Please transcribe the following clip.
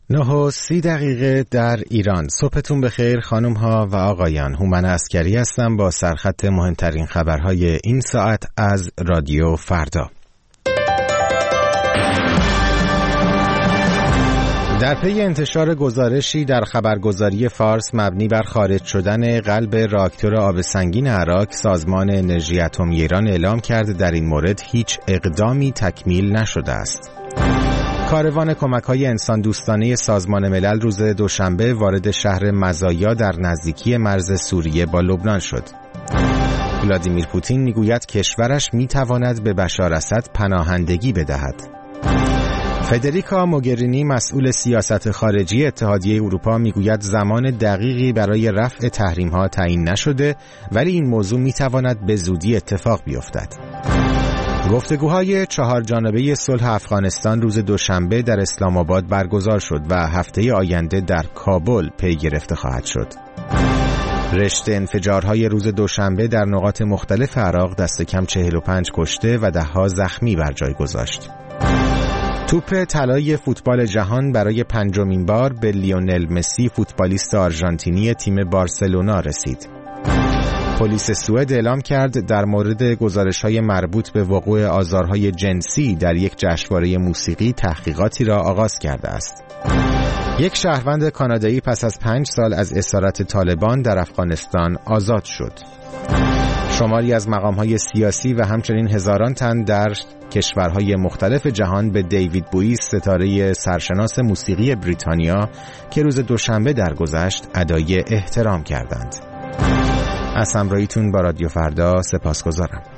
9:30 در ایران. صبحتون بخیر خانم ها و آقایان. هومن عسکری هستم با سرخط مهمترین خبرهای این ساعت از رادیو فردا. در پی انتشار گزارشی در خبرگزاری فارس مبنی بر خارج شدن قلب راکتور آب سنگین عراق، سازمان انرژی اتمی ایران اعلام کرده در این مورد هیچ اقدامی تکمیل نشده است. کاروان کمک‌های انسان دوستانه سازمان ملل روز دوشنبه وارد شهر مزایا در نزدیکی مرز سوریه با لبنان شد. ولادیمیر پوتین میگوید کشورش میتواند به بشار اسد پناهندگی بدهد. فدریکا موگرینی مسئول سیاست خارجی اتحادیه اروپا میگوید زمان دقیقی برای رفع تحریم‌ها تعیین نشده، ولی این موضوع میتواند به زودی اتفاق بیفتد. گفتگوهای 4 جانبه صلح افغانستان روز دوشنبه در اسلام آباد برگزار شد و هفته آینده در کابل پی گرفته خواهد شد. رشته انفجارهای روز دوشنبه در نقاط مختلف عراق دست کم 45 کشته و ده‌ها زخمی بر جای گذاشت. توپ طلای فوتبال جهان برای 5مین بار به لیونل مسی فوتبالیست آرژانتینی تیم بارسلونا رسید. پلیس سوئد اعلام کرد در مورد گزارش‌های مربوط به وقوع آزارهای جنسی در یک جشنواره موسیقی تحقیقاتی را آغاز کرده است. یک شهروند کانادایی پس از 5 سال از اسارت طالبان در افغانستان آزاد شد. شماری از مقام‌های سیاسی و همچنین هزاران تن در کشورهای مختلف جهان به دیوید بوئیس، ستاره سرشناس موسیقی بریتانیا که روز دوشنبه درگذشت ادای احترام کردند. از همراهیتون با رادیو فردا سپاسگزارم.